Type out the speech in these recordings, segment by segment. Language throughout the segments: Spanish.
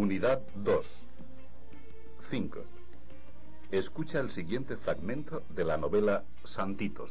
Unidad 2. 5. Escucha el siguiente fragmento de la novela Santitos.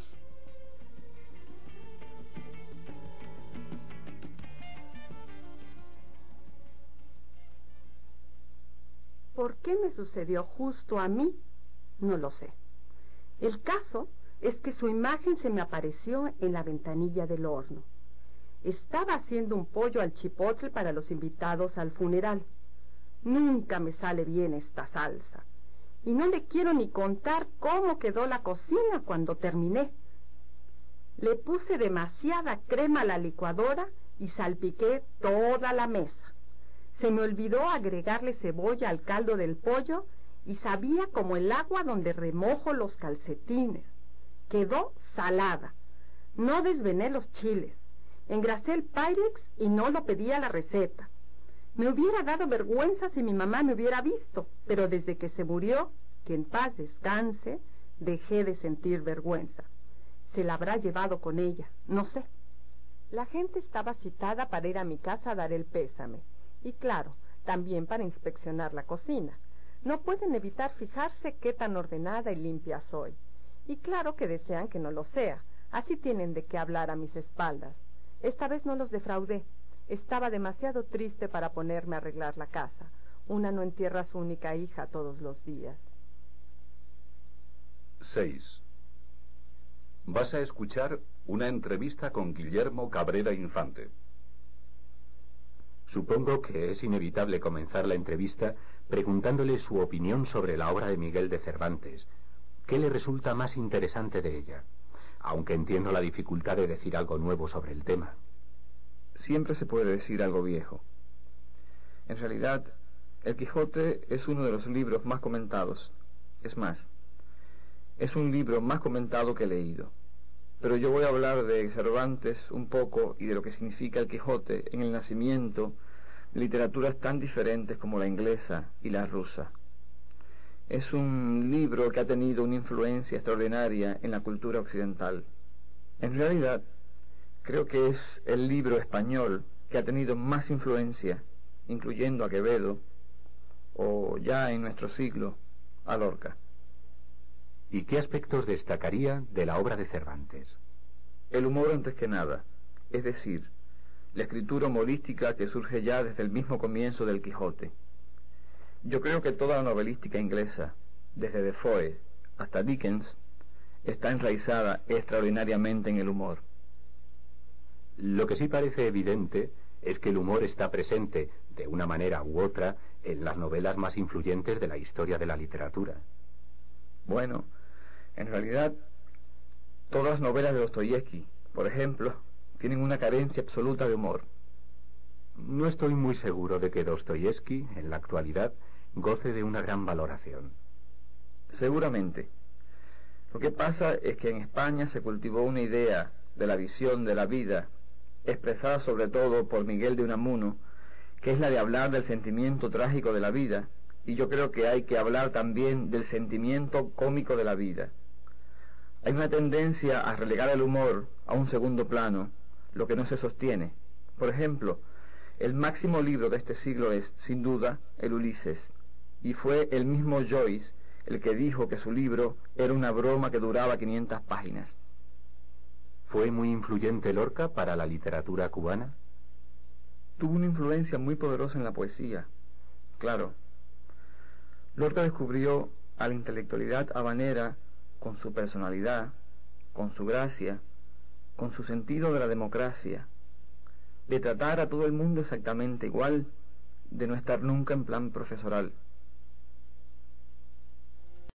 ¿Por qué me sucedió justo a mí? No lo sé. El caso es que su imagen se me apareció en la ventanilla del horno. Estaba haciendo un pollo al chipotle para los invitados al funeral. Nunca me sale bien esta salsa. Y no le quiero ni contar cómo quedó la cocina cuando terminé. Le puse demasiada crema a la licuadora y salpiqué toda la mesa. Se me olvidó agregarle cebolla al caldo del pollo y sabía como el agua donde remojo los calcetines. Quedó salada. No desvené los chiles. Engrasé el Pyrex y no lo pedí a la receta. Me hubiera dado vergüenza si mi mamá me hubiera visto, pero desde que se murió, que en paz descanse, dejé de sentir vergüenza. Se la habrá llevado con ella, no sé. La gente estaba citada para ir a mi casa a dar el pésame, y claro, también para inspeccionar la cocina. No pueden evitar fijarse qué tan ordenada y limpia soy. Y claro que desean que no lo sea, así tienen de qué hablar a mis espaldas. Esta vez no los defraudé. Estaba demasiado triste para ponerme a arreglar la casa. Una no entierra a su única hija todos los días. 6. Vas a escuchar una entrevista con Guillermo Cabrera Infante. Supongo que es inevitable comenzar la entrevista preguntándole su opinión sobre la obra de Miguel de Cervantes. ¿Qué le resulta más interesante de ella? Aunque entiendo la dificultad de decir algo nuevo sobre el tema. Siempre se puede decir algo viejo. En realidad, El Quijote es uno de los libros más comentados. Es más, es un libro más comentado que leído. Pero yo voy a hablar de Cervantes un poco y de lo que significa El Quijote en el nacimiento de literaturas tan diferentes como la inglesa y la rusa. Es un libro que ha tenido una influencia extraordinaria en la cultura occidental. En realidad, creo que es el libro español que ha tenido más influencia, incluyendo a Quevedo, o ya en nuestro siglo, a Lorca. ¿Y qué aspectos destacaría de la obra de Cervantes? El humor antes que nada, es decir, la escritura humorística que surge ya desde el mismo comienzo del Quijote. Yo creo que toda la novelística inglesa, desde Defoe hasta Dickens, está enraizada extraordinariamente en el humor. Lo que sí parece evidente es que el humor está presente, de una manera u otra, en las novelas más influyentes de la historia de la literatura. Bueno, en realidad, todas las novelas de Dostoyevsky, por ejemplo, tienen una carencia absoluta de humor. No estoy muy seguro de que Dostoyevsky, en la actualidad, goce de una gran valoración. Seguramente. Lo que pasa es que en España se cultivó una idea de la visión de la vida, expresada sobre todo por Miguel de Unamuno, que es la de hablar del sentimiento trágico de la vida, y yo creo que hay que hablar también del sentimiento cómico de la vida. Hay una tendencia a relegar el humor a un segundo plano, lo que no se sostiene. Por ejemplo, el máximo libro de este siglo es, sin duda, el Ulises, y fue el mismo Joyce el que dijo que su libro era una broma que duraba 500 páginas. ¿Fue muy influyente Lorca para la literatura cubana? Tuvo una influencia muy poderosa en la poesía, claro. Lorca descubrió a la intelectualidad habanera con su personalidad, con su gracia, con su sentido de la democracia, de tratar a todo el mundo exactamente igual, de no estar nunca en plan profesoral.